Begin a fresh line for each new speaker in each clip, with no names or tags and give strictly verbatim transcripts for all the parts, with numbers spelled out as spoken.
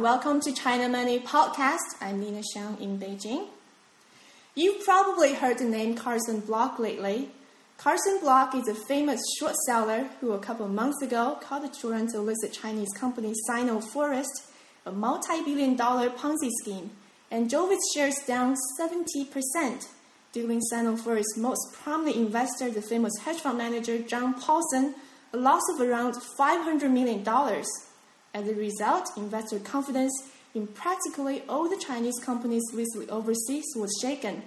welcome to China Money Podcast. I'm Nina Xiang in Beijing. You've probably heard the name Carson Block lately. Carson Block is a famous short seller who a couple of months ago called the Toronto-listed Chinese company Sino-Forest a multi-billion dollar Ponzi scheme and drove its shares down seventy percent, dealing Sino-Forest's most prominent investor, the famous hedge fund manager John Paulson, a loss of around five hundred million dollars. As a result, investor confidence in practically all the Chinese companies listed overseas was shaken.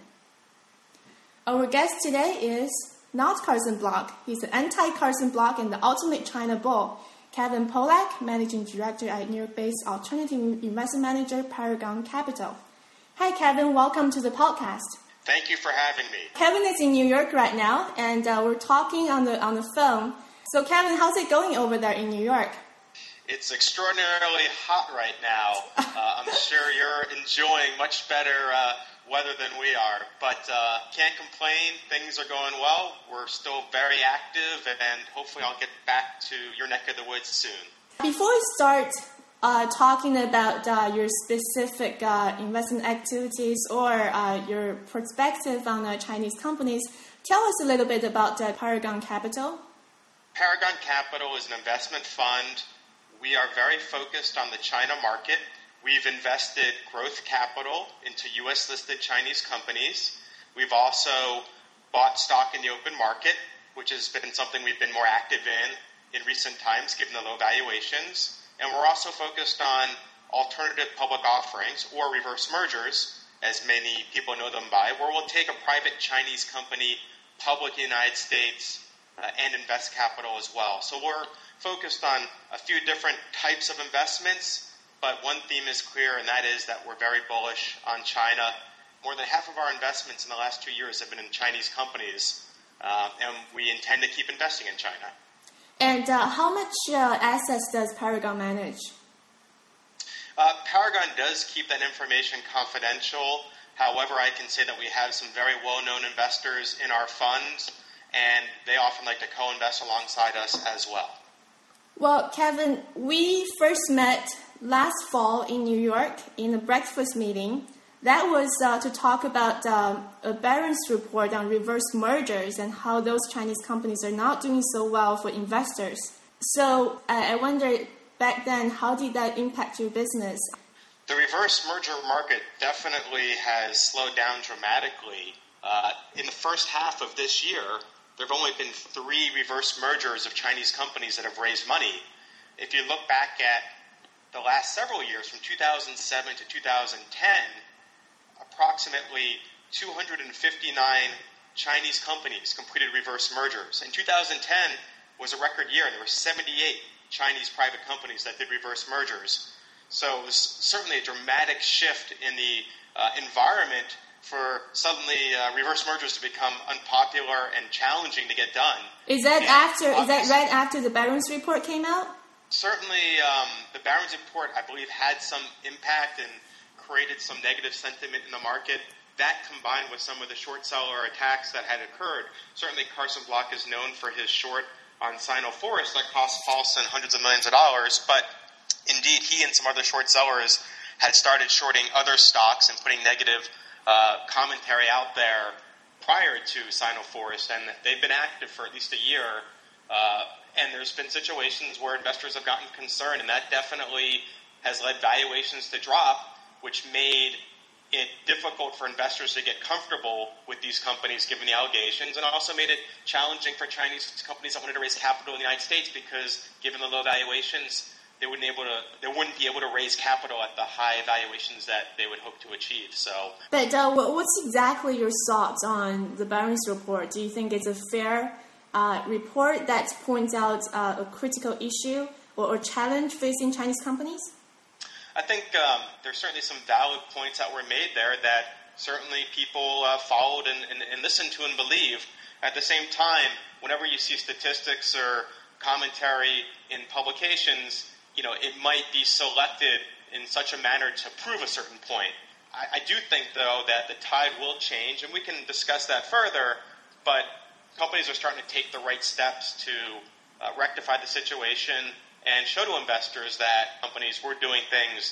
Our guest today is not Carson Block. He's the anti-Carson Block and the ultimate China bull, Kevin Polak, Managing Director at New York-based alternative investment manager Paragon Capital. Hi, Kevin. Welcome to the podcast.
Thank you for having me.
Kevin is in New York right now, and uh, we're talking on the on the phone. So, Kevin, how's it going over there in New York?
It's extraordinarily hot right now. Uh, I'm sure you're enjoying much better uh, weather than we are, but uh, can't complain. Things are going well. We're still very active, and hopefully I'll get back to your neck of the woods soon.
Before we start uh, talking about uh, your specific uh, investment activities or uh, your perspective on uh, Chinese companies, tell us a little bit about uh, Paragon Capital.
Paragon Capital is an investment fund. We are very focused on the China market. We've invested growth capital into U S-listed Chinese companies. We've also bought stock in the open market, which has been something we've been more active in in recent times, given the low valuations. And we're also focused on alternative public offerings or reverse mergers, as many people know them by, where we'll take a private Chinese company public in the United States uh, and invest capital as well. So we're focused on a few different types of investments, but one theme is clear, and that is that we're very bullish on China. More than half of our investments in the last two years have been in Chinese companies, uh, and we intend to keep investing in China.
And uh, how much uh, assets does Paragon manage?
Uh, Paragon does keep that information confidential. However, I can say that we have some very well-known investors in our funds, and they often like to co-invest alongside us as well.
Well, Kevin, we first met last fall in New York in a breakfast meeting. That was uh, to talk about uh, a Barron's report on reverse mergers and how those Chinese companies are not doing so well for investors. So uh, I wonder, back then, how did that impact your business?
The reverse merger market definitely has slowed down dramatically. Uh, in the first half of this year, there have only been three reverse mergers of Chinese companies that have raised money. If you look back at the last several years, from two thousand seven to two thousand ten, approximately two hundred fifty-nine Chinese companies completed reverse mergers. And two thousand ten was a record year, and there were seventy-eight Chinese private companies that did reverse mergers. So it was certainly a dramatic shift in the uh, environment for suddenly uh, reverse mergers to become unpopular and challenging to get done.
Is that
and
after? Is that right after the Barron's report came out?
Certainly, um, the Barron's report, I believe, had some impact and created some negative sentiment in the market. That, combined with some of the short seller attacks that had occurred, certainly Carson Block is known for his short on Sino-Forest that cost Paulson hundreds of millions of dollars. But indeed, he and some other short sellers had started shorting other stocks and putting negative Uh, commentary out there prior to Sino-Forest, and they've been active for at least a year. Uh, and there's been situations where investors have gotten concerned, and that definitely has led valuations to drop, which made it difficult for investors to get comfortable with these companies given the allegations, and also made it challenging for Chinese companies that wanted to raise capital in the United States because, given the low valuations, They wouldn't able to. They wouldn't be able to raise capital at the high valuations that they would hope to achieve. So,
but uh, what's exactly your thoughts on the Barron's report? Do you think it's a fair uh, report that points out uh, a critical issue or, or challenge facing Chinese companies?
I think um, there's certainly some valid points that were made there that certainly people uh, followed and, and, and listened to and believe. At the same time, whenever you see statistics or commentary in publications, you know, it might be selected in such a manner to prove a certain point. I, I do think, though, that the tide will change, and we can discuss that further, but companies are starting to take the right steps to uh, rectify the situation and show to investors that companies were doing things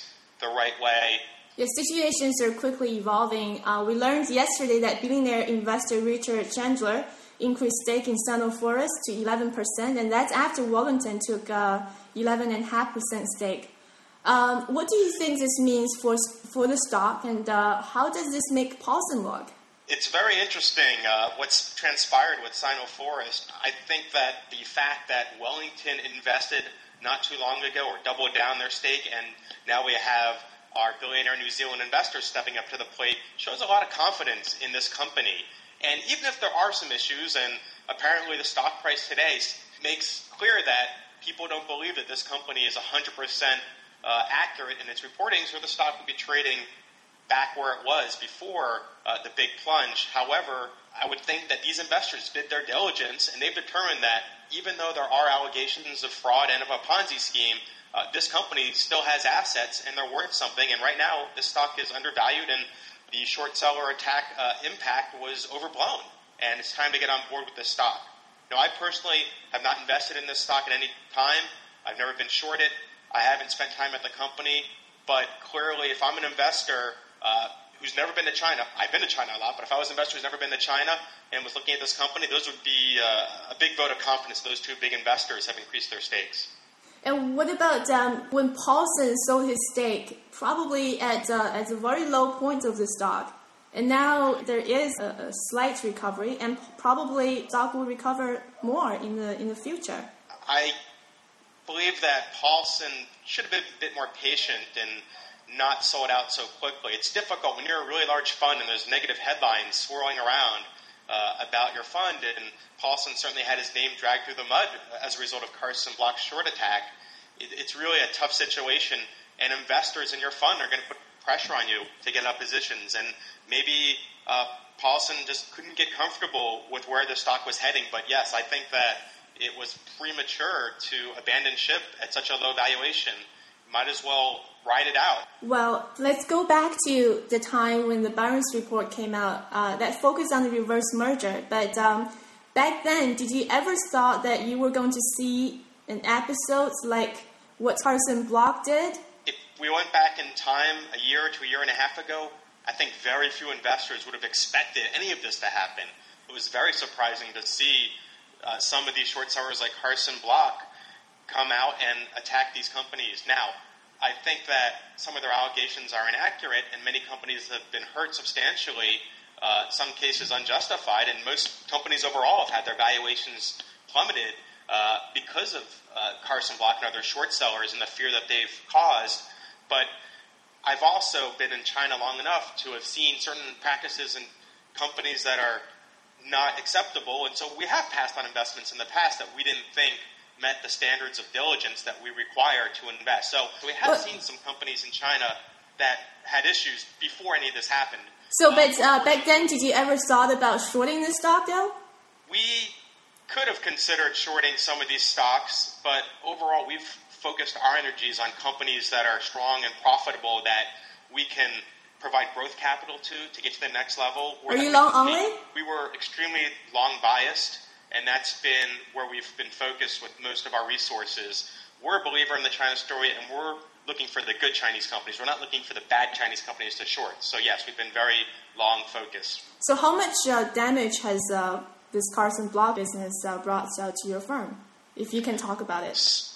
the right way.
The situations are quickly evolving. Uh, we learned yesterday that billionaire investor Richard Chandler increased stake in Sino Forest to eleven percent, and that's after Wellington took uh, eleven point five percent stake. Um, what do you think this means for for the stock, and uh, how does this make Paulson look?
It's very interesting uh, what's transpired with Sino Forest. I think that the fact that Wellington invested not too long ago or doubled down their stake, and now we have our billionaire New Zealand investors stepping up to the plate, shows a lot of confidence in this company. And even if there are some issues, and apparently the stock price today makes clear that people don't believe that this company is one hundred percent uh, accurate in its reporting, so the stock would be trading back where it was before uh, the big plunge. However, I would think that these investors did their diligence, and they've determined that even though there are allegations of fraud and of a Ponzi scheme, uh, this company still has assets and they're worth something. And right now, this stock is undervalued, and the short seller attack uh, impact was overblown. And it's time to get on board with this stock. Now, I personally have not invested in this stock at any time. I've never been short it. I haven't spent time at the company. But clearly, if I'm an investor uh, who's never been to China, I've been to China a lot, but if I was an investor who's never been to China and was looking at this company, those would be uh, a big vote of confidence. Those two big investors have increased their stakes.
And what about um, when Paulson sold his stake, probably at, uh, at a very low point of the stock, and now there is a, a slight recovery, and probably stock will recover more in the in the future?
I believe that Paulson should have been a bit more patient and not sold out so quickly. It's difficult when you're a really large fund and there's negative headlines swirling around uh, about your fund, and Paulson certainly had his name dragged through the mud as a result of Carson Block's short attack. It, it's really a tough situation, and investors in your fund are going to put pressure on you to get up positions, and maybe uh, Paulson just couldn't get comfortable with where the stock was heading. But yes, I think that it was premature to abandon ship at such a low valuation. Might as well ride it out.
Well, let's go back to the time when the Barron's report came out uh, that focused on the reverse merger. But um, back then, did you ever thought that you were going to see an episode like what Carson Block did?
If we went back in time a year to a year and a half ago, I think very few investors would have expected any of this to happen. It was very surprising to see uh, some of these short sellers like Carson Block come out and attack these companies. Now, I think that some of their allegations are inaccurate, and many companies have been hurt substantially, uh, some cases unjustified, and most companies overall have had their valuations plummeted uh, because of uh, Carson Block and other short sellers and the fear that they've caused. But I've also been in China long enough to have seen certain practices in companies that are not acceptable, and so we have passed on investments in the past that we didn't think met the standards of diligence that we require to invest. So we have but, seen some companies in China that had issues before any of this happened.
So um, but uh, back then, did you ever thought about shorting the stock, though?
We could have considered shorting some of these stocks, but overall we've focused our energies on companies that are strong and profitable that we can provide growth capital to to get to the next level.
Are you long only?
We were extremely long biased, and that's been where we've been focused with most of our resources. We're a believer in the China story, and we're looking for the good Chinese companies. We're not looking for the bad Chinese companies to short. So yes, we've been very long focused.
So how much uh, damage has uh, this Carson Block business uh, brought uh, to your firm, if you can talk about it?
S-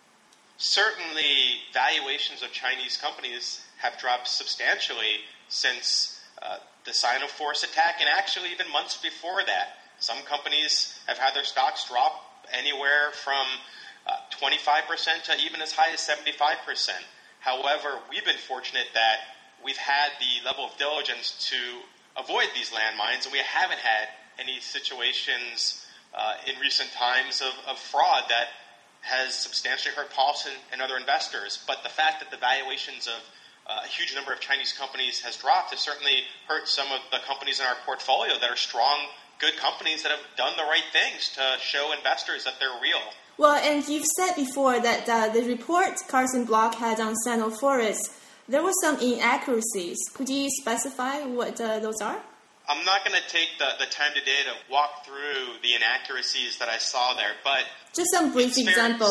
certainly, valuations of Chinese companies have dropped substantially since uh, the Sino Forest attack, and actually even months before that. Some companies have had their stocks drop anywhere from uh, twenty-five percent to even as high as seventy-five percent. However, we've been fortunate that we've had the level of diligence to avoid these landmines, and we haven't had any situations uh, in recent times of, of fraud that has substantially hurt Paulson and other investors. But the fact that the valuations of uh, a huge number of Chinese companies has dropped has certainly hurt some of the companies in our portfolio that are strong, good companies that have done the right things to show investors that they're real.
Well, and you've said before that uh, the report Carson Block had on Sino Forest, there were some inaccuracies. Could you specify what uh, those are?
I'm not going to take the, the time today to walk through the inaccuracies that I saw there, but...
Just some brief examples.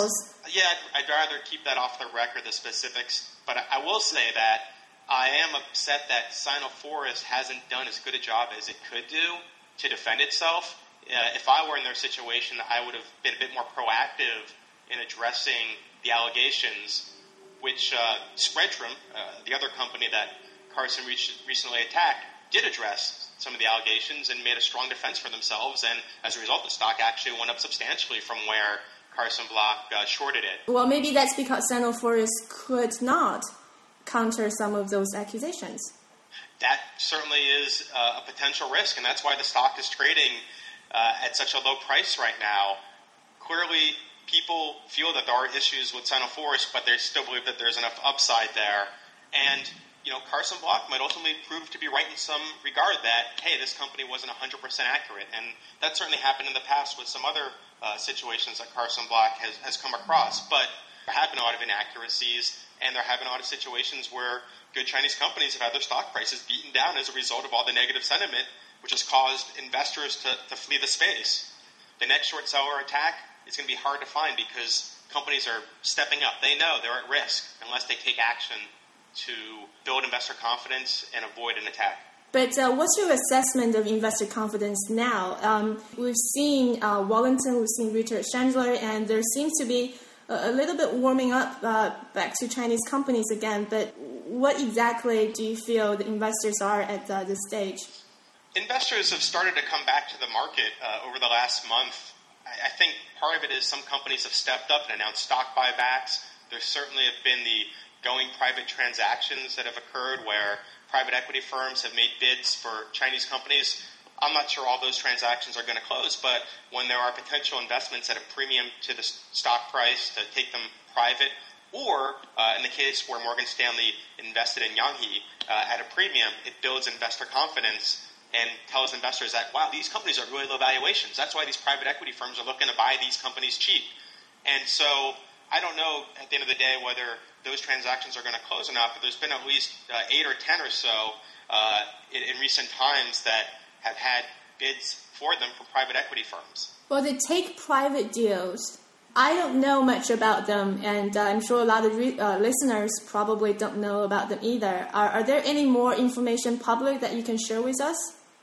Yeah, I'd, I'd rather keep that off the record, the specifics. But I, I will say that I am upset that Sino-Forest hasn't done as good a job as it could do to defend itself. Uh, if I were in their situation, I would have been a bit more proactive in addressing the allegations, which uh, Spreadtrum, uh, the other company that Carson re- recently attacked, did address some of the allegations and made a strong defense for themselves. And as a result, the stock actually went up substantially from where Carson Block uh, shorted it.
Well, maybe that's because Sino-Forest could not counter some of those accusations.
That certainly is uh, a potential risk, and that's why the stock is trading uh, at such a low price right now. Clearly, people feel that there are issues with Sino-Forest, but they still believe that there's enough upside there. And, you know, Carson Block might ultimately prove to be right in some regard that, hey, this company wasn't one hundred percent accurate. And that certainly happened in the past with some other uh, situations that Carson Block has, has come across. But there have been a lot of inaccuracies, and there have been a lot of situations where good Chinese companies have had their stock prices beaten down as a result of all the negative sentiment, which has caused investors to, to flee the space. The next short seller attack is going to be hard to find because companies are stepping up. They know they're at risk unless they take action to build investor confidence and avoid an attack.
But uh, what's your assessment of investor confidence now? Um, we've seen uh, Wallington, we've seen Richard Chandler, and there seems to be a, a little bit warming up uh, back to Chinese companies again. But what exactly do you feel the investors are at uh, this stage?
Investors have started to come back to the market uh, over the last month. I, I think part of it is some companies have stepped up and announced stock buybacks. There certainly have been the going private transactions that have occurred where private equity firms have made bids for Chinese companies. I'm not sure all those transactions are going to close, but when there are potential investments at a premium to the stock price to take them private, or uh, in the case where Morgan Stanley invested in Yanghe uh, at a premium, it builds investor confidence and tells investors that, wow, these companies are really low valuations. That's why these private equity firms are looking to buy these companies cheap. And so I don't know at the end of the day whether those transactions are going to close or not, but there's been at least uh, eight or ten or so uh, in, in recent times that have had bids for them from private equity firms.
Well, they take private deals. I don't know much about them, and uh, I'm sure a lot of re- uh, listeners probably don't know about them either. Are, are there any more information public that you can share with us?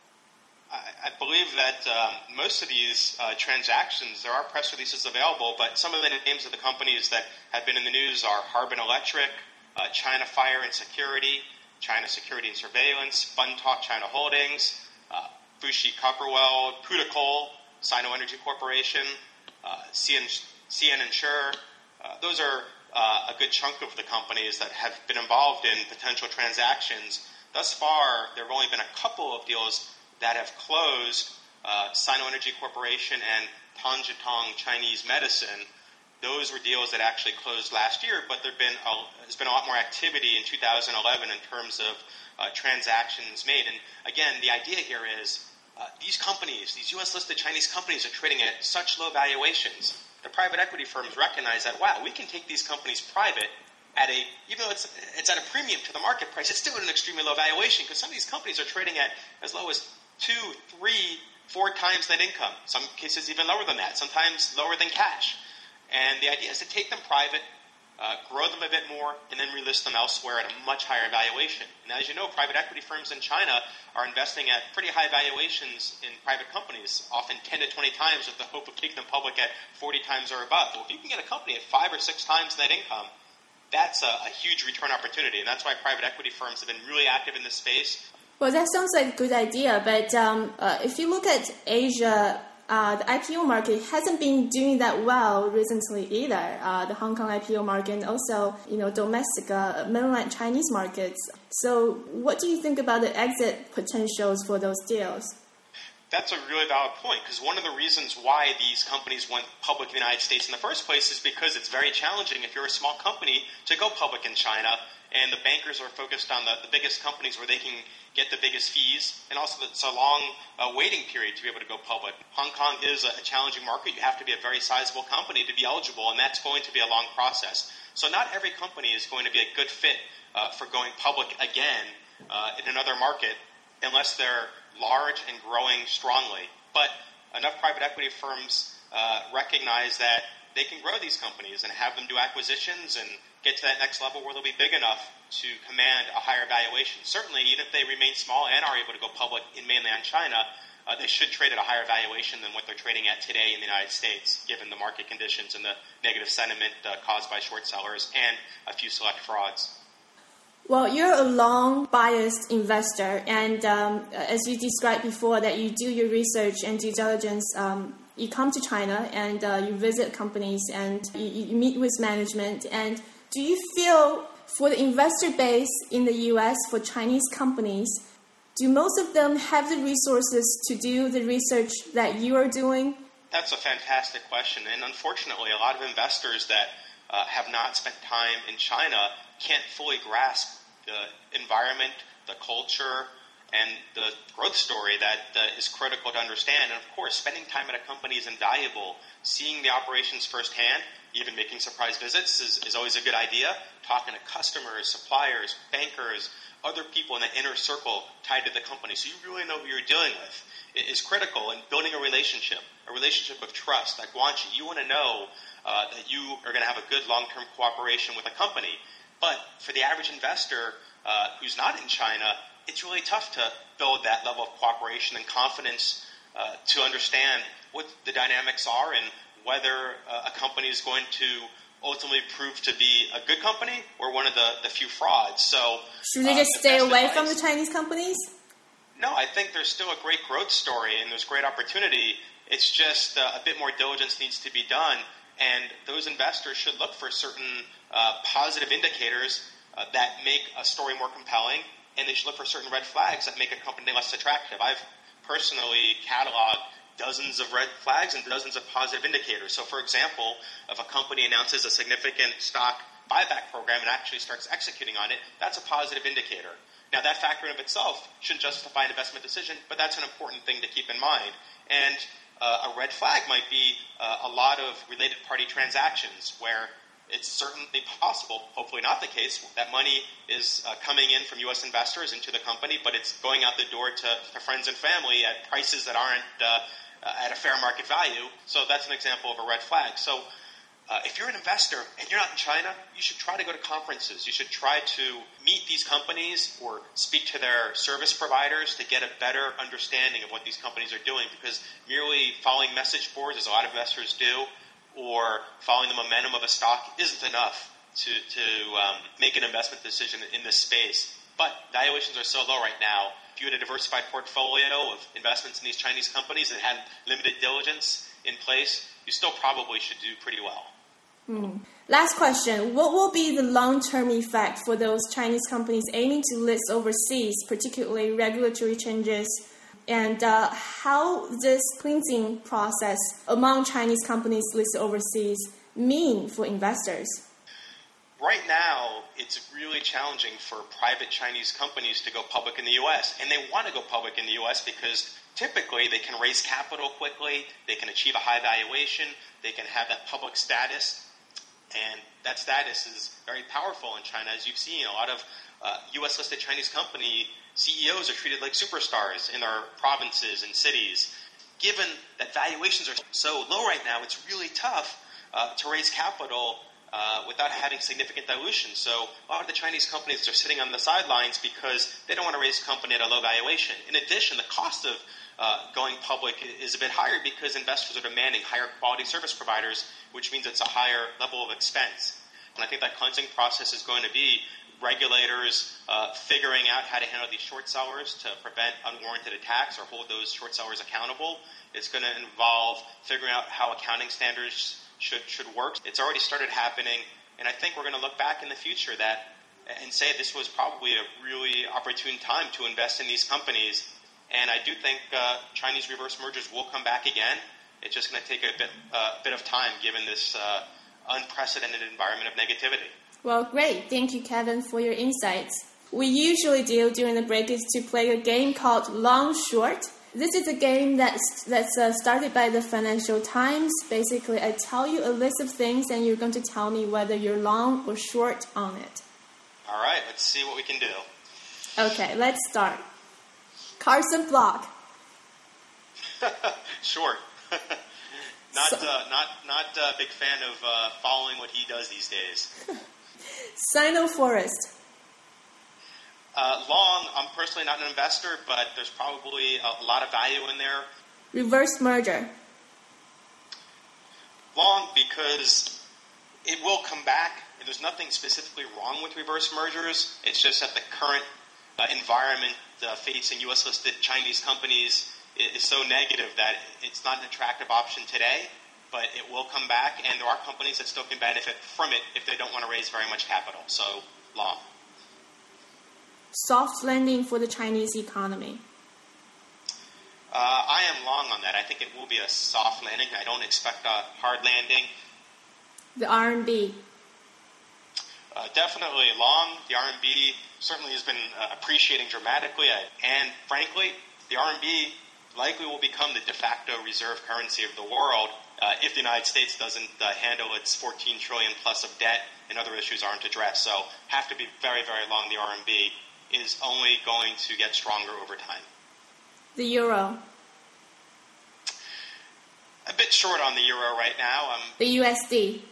I believe that um, most of these uh, transactions, there are press releases available, but some of the names of the companies that have been in the news are Harbin Electric, uh, China Fire and Security, China Security and Surveillance, Buntalk China Holdings, uh, Fushi Copperwell, Pudacol, Sino Energy Corporation, uh, C N Insure. Uh, those are uh, a good chunk of the companies that have been involved in potential transactions. Thus far, there have only been a couple of deals that have closed, uh, Sino Energy Corporation and Tanjitong Chinese Medicine. Those were deals that actually closed last year, but there've been a, there's been a lot more activity in two thousand eleven in terms of uh, transactions made. And again, the idea here is uh, these companies, these U S-listed Chinese companies are trading at such low valuations. The private equity firms recognize that, wow, we can take these companies private at a, even though it's it's at a premium to the market price, it's still at an extremely low valuation because some of these companies are trading at as low as two, three, four times net income. Some cases even lower than that, sometimes lower than cash. And the idea is to take them private, uh, grow them a bit more, and then relist them elsewhere at a much higher valuation. And as you know, private equity firms in China are investing at pretty high valuations in private companies, often ten to twenty times with the hope of taking them public at forty times or above. Well, if you can get a company at five or six times net income, that's a, a huge return opportunity. And that's why private equity firms have been really active in this space.
Well, that sounds like a good idea, but um, uh, if you look at Asia, uh, the I P O market hasn't been doing that well recently either. Uh, the Hong Kong I P O market and also, you know, domestic uh, mainland Chinese markets. So what do you think about the exit potentials for those deals?
That's a really valid point, because one of the reasons why these companies went public in the United States in the first place is because it's very challenging if you're a small company to go public in China, and the bankers are focused on the, the biggest companies where they can get the biggest fees, and also it's a long uh, waiting period to be able to go public. Hong Kong is a, a challenging market. You have to be a very sizable company to be eligible, and that's going to be a long process. So not every company is going to be a good fit uh, for going public again uh, in another market unless they're large and growing strongly. But enough private equity firms uh, recognize that they can grow these companies and have them do acquisitions and get to that next level where they'll be big enough to command a higher valuation. Certainly, even if they remain small and are able to go public in mainland China, uh, they should trade at a higher valuation than what they're trading at today in the United States, given the market conditions and the negative sentiment uh, caused by short sellers and a few select frauds.
Well, you're a long biased investor, and um, as you described before, that you do your research and due diligence. Um, you come to China and uh, you visit companies and you, you meet with management. And do you feel for the investor base in the U S for Chinese companies, do most of them have the resources to do the research that you are doing?
That's a fantastic question, and unfortunately, a lot of investors that uh, have not spent time in China can't fully grasp the environment, the culture, and the growth story that uh, is critical to understand. And of course, spending time at a company is invaluable. Seeing the operations firsthand, even making surprise visits is, is always a good idea. Talking to customers, suppliers, bankers, other people in the inner circle tied to the company, so you really know who you're dealing with, is critical in building a relationship, a relationship of trust. Like Guanxi, you want to know uh, that you are going to have a good long-term cooperation with a company. But for the average investor uh, who's not in China, it's really tough to build that level of cooperation and confidence uh, to understand what the dynamics are and whether uh, a company is going to ultimately prove to be a good company or one of the, the few frauds. So,
should they just
uh,
stay away
advice,
from the Chinese companies?
No, I think there's still a great growth story and there's great opportunity. It's just uh, a bit more diligence needs to be done, and those investors should look for certain uh, positive indicators uh, that make a story more compelling, and they should look for certain red flags that make a company less attractive. I've personally cataloged dozens of red flags and dozens of positive indicators. So, for example, if a company announces a significant stock buyback program and actually starts executing on it, that's a positive indicator. Now, that factor in of itself shouldn't justify an investment decision, but that's an important thing to keep in mind. And uh, a red flag might be uh, a lot of related party transactions where it's certainly possible, hopefully not the case, that money is uh, coming in from U S investors into the company, but it's going out the door to, to friends and family at prices that aren't uh, uh, at a fair market value. So that's an example of a red flag. So uh, if you're an investor and you're not in China, you should try to go to conferences. You should try to meet these companies or speak to their service providers to get a better understanding of what these companies are doing, because merely following message boards, as a lot of investors do, or following the momentum of a stock isn't enough to, to um, make an investment decision in this space. But valuations are so low right now. If you had a diversified portfolio of investments in these Chinese companies and had limited diligence in place, you still probably should do pretty well.
Hmm. Last question. What will be the long-term effect for those Chinese companies aiming to list overseas, particularly regulatory changes, and uh, how this cleansing process among Chinese companies listed overseas mean for investors?
Right now, it's really challenging for private Chinese companies to go public in the U S, and they want to go public in the U S because typically they can raise capital quickly, they can achieve a high valuation, they can have that public status, and that status is very powerful in China. As you've seen, a lot of uh, U S-listed Chinese company C E Os are treated like superstars in their provinces and cities. Given that valuations are so low right now, it's really tough uh, to raise capital uh, without having significant dilution. So a lot of the Chinese companies are sitting on the sidelines because they don't want to raise company at a low valuation. In addition, the cost of uh, going public is a bit higher because investors are demanding higher quality service providers, which means it's a higher level of expense. And I think that cleansing process is going to be regulators uh, figuring out how to handle these short sellers to prevent unwarranted attacks or hold those short sellers accountable. It's going to involve figuring out how accounting standards should should work. It's already started happening, and I think we're going to look back in the future that and say this was probably a really opportune time to invest in these companies. And I do think uh, Chinese reverse mergers will come back again. It's just going to take a bit uh, bit of time given this uh, unprecedented environment of negativity.
Well, great. Thank you, Kevin, for your insights. We usually do during the break is to play a game called Long Short. This is a game that's, that's uh, started by the Financial Times. Basically, I tell you a list of things, and you're going to tell me whether you're long or short on it.
All right, let's see what we can do.
Okay, let's start. Carson Block.
Short. Not
so,
uh, not not a uh, big fan of uh, following what he does these days.
Sino-Forest.
Uh, long, I'm personally not an investor, but there's probably a, a lot of value in there.
Reverse merger.
Long because it will come back. And there's nothing specifically wrong with reverse mergers. It's just that the current uh, environment uh, facing U S-listed Chinese companies is, is so negative that it's not an attractive option today, but it will come back, and there are companies that still can benefit from it if they don't want to raise very much capital. So, long.
Soft landing for the Chinese economy.
Uh, I am long on that. I think it will be a soft landing. I don't expect a hard landing.
The R M B.
Uh, definitely long. The R M B certainly has been uh, appreciating dramatically, and frankly, the R M B likely will become the de facto reserve currency of the world uh, if the United States doesn't uh, handle its fourteen trillion plus of debt and other issues aren't addressed. So, have to be very, very long. The R M B is only going to get stronger over time.
The euro.
A bit short on the euro right now. Um,
the U S D.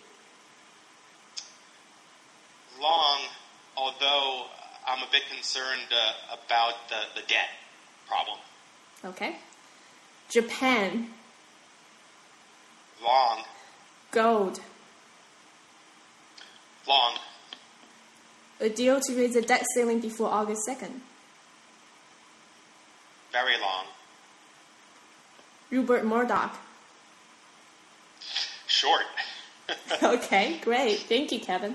Long, although I'm a bit concerned uh, about the, the debt problem.
Okay. Japan.
Long.
Gold.
Long.
A deal to raise the debt ceiling before August second.
Very long.
Rupert Murdoch.
Short.
Okay, great. Thank you, Kevin.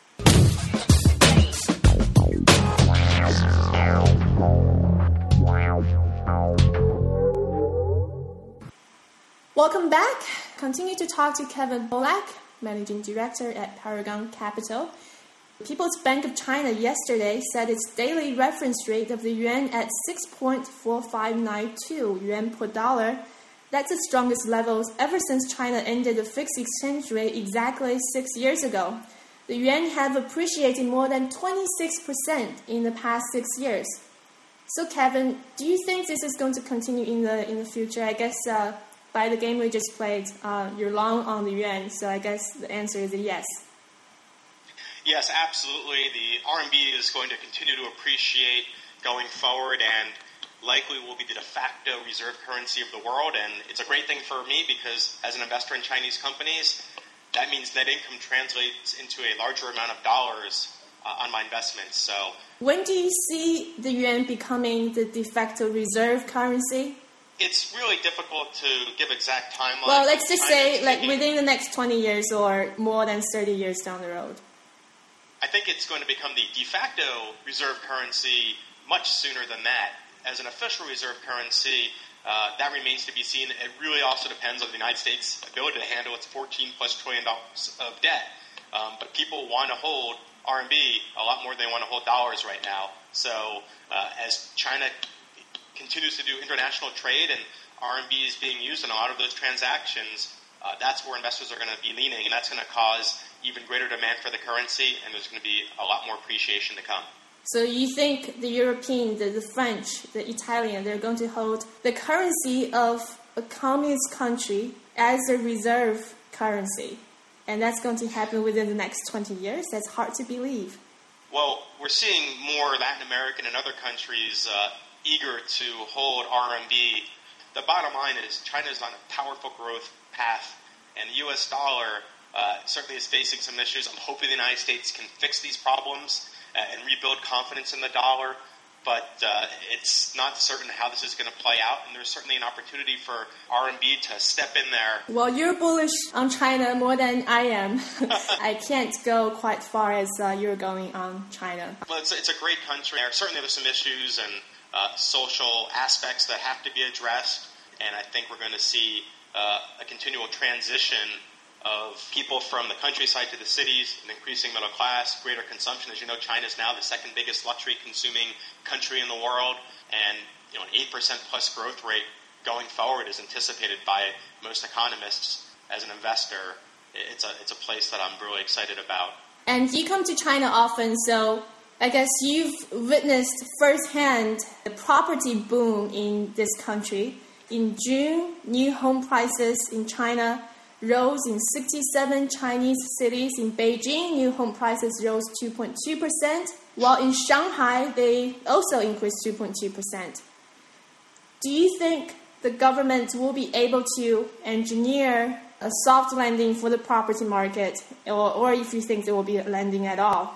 Welcome back. Continue to talk to Kevin Polak, Managing Director at Paragon Capital. People's Bank of China yesterday set its daily reference rate of the yuan at six point four five nine two yuan per dollar. That's the strongest levels ever since China ended the fixed exchange rate exactly six years ago. The yuan have appreciated more than twenty-six percent in the past six years. So, Kevin, do you think this is going to continue in the in the future? I guess uh, by the game we just played, uh, you're long on the yuan, so I guess the answer is a yes.
Yes, absolutely. The R M B is going to continue to appreciate going forward and likely will be the de facto reserve currency of the world. And it's a great thing for me because as an investor in Chinese companies, that means net income translates into a larger amount of dollars uh, on my investments. So,
when do you see the yuan becoming the de facto reserve currency?
It's really difficult to give exact timeline.
Well, let's just
China
say like
taking,
within the next twenty years or more than thirty years down the road.
I think it's going to become the de facto reserve currency much sooner than that. As an official reserve currency, uh, that remains to be seen. It really also depends on the United States' ability to handle its fourteen plus trillion dollars of debt. Um, but people want to hold R M B a lot more than they want to hold dollars right now. So uh, as China continues to do international trade and R M B is being used in a lot of those transactions, uh, that's where investors are going to be leaning, and that's going to cause even greater demand for the currency, and there's going to be a lot more appreciation to come.
So you think the European, the, the French, the Italian, they're going to hold the currency of a communist country as a reserve currency, and that's going to happen within the next twenty years? That's hard to believe.
Well, we're seeing more Latin American and other countries uh, eager to hold R M B. The bottom line is China is on a powerful growth path, and the U S dollar uh, certainly is facing some issues. I'm hoping the United States can fix these problems uh, and rebuild confidence in the dollar, but uh, it's not certain how this is going to play out, and there's certainly an opportunity for R M B to step in there.
Well, you're bullish on China more than I am. I can't go quite far as uh, you're going on China.
Well, it's, it's a great country. Certainly there's some issues and uh, social aspects that have to be addressed, and I think we're going to see uh, a continual transition of people from the countryside to the cities, an increasing middle class, greater consumption. As you know, China is now the second biggest luxury consuming country in the world, and you know, an eight percent plus growth rate going forward is anticipated by most economists. As an investor, it's a, it's a place that I'm really excited about.
And you come to China often, so I guess you've witnessed firsthand the property boom in this country. In June, new home prices in China rose in sixty-seven Chinese cities. In Beijing, new home prices rose two point two percent, while in Shanghai, they also increased two point two percent. Do you think the government will be able to engineer a soft landing for the property market, or, or if you think there will be a landing at all?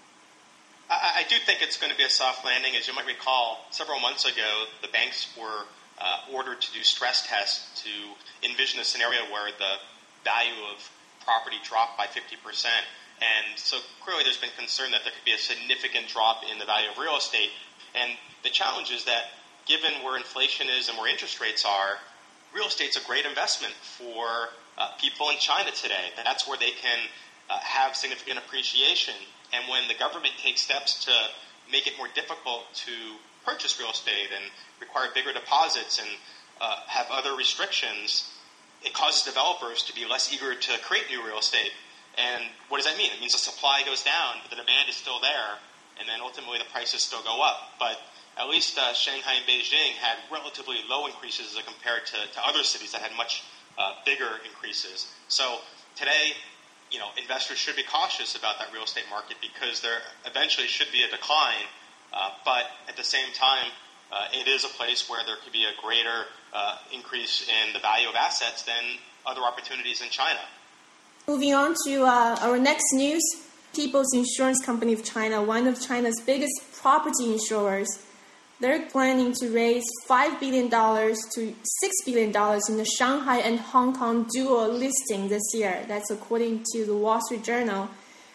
I, I do think it's going to be a soft landing. As you might recall, several months ago, the banks were uh, ordered to do stress tests to envision a scenario where the value of property dropped by fifty percent. And so clearly there's been concern that there could be a significant drop in the value of real estate. And the challenge is that given where inflation is and where interest rates are, real estate's a great investment for uh, people in China today. That's where they can uh, have significant appreciation. And when the government takes steps to make it more difficult to purchase real estate and require bigger deposits and uh, have other restrictions, it causes developers to be less eager to create new real estate. And what does that mean? It means the supply goes down, but the demand is still there, and then ultimately the prices still go up. But at least uh, Shanghai and Beijing had relatively low increases as compared to, to other cities that had much uh, bigger increases. So today, you know, investors should be cautious about that real estate market because there eventually should be a decline. Uh, but at the same time, uh, it is a place where there could be a greater uh, increase in the value of assets than other opportunities in China.
Moving on to uh, our next news, People's Insurance Company of China, one of China's biggest property insurers, they're planning to raise five billion dollars to six billion dollars in the Shanghai and Hong Kong dual listing this year. That's according to the Wall Street Journal.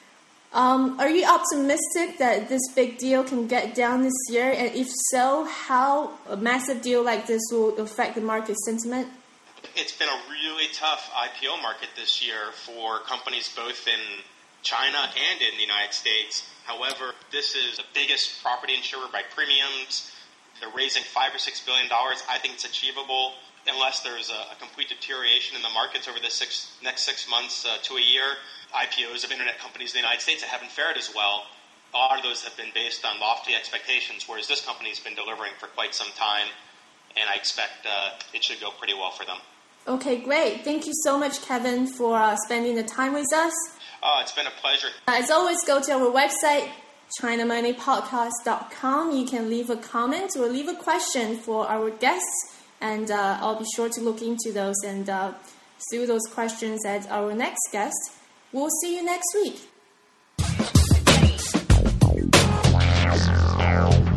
Um, are you optimistic that this big deal can get done this year? And if so, how a massive deal like this will affect the market sentiment?
It's been a really tough I P O market this year for companies both in China and in the United States. However, this is the biggest property insurer by premiums. They're raising five or six billion dollars. I think it's achievable unless there's a, a complete deterioration in the markets over the six, next six months uh, to a year. I P Os of internet companies in the United States that haven't fared as well. A lot of those have been based on lofty expectations, whereas this company's been delivering for quite some time, and I expect uh, it should go pretty well for them.
Okay, great. Thank you so much, Kevin, for uh, spending the time with us.
Oh, it's been a pleasure.
As always, go to our website, china money podcast dot com. You can leave a comment or leave a question for our guests, and uh, I'll be sure to look into those and uh, through those questions at our next guest. We'll see you next week.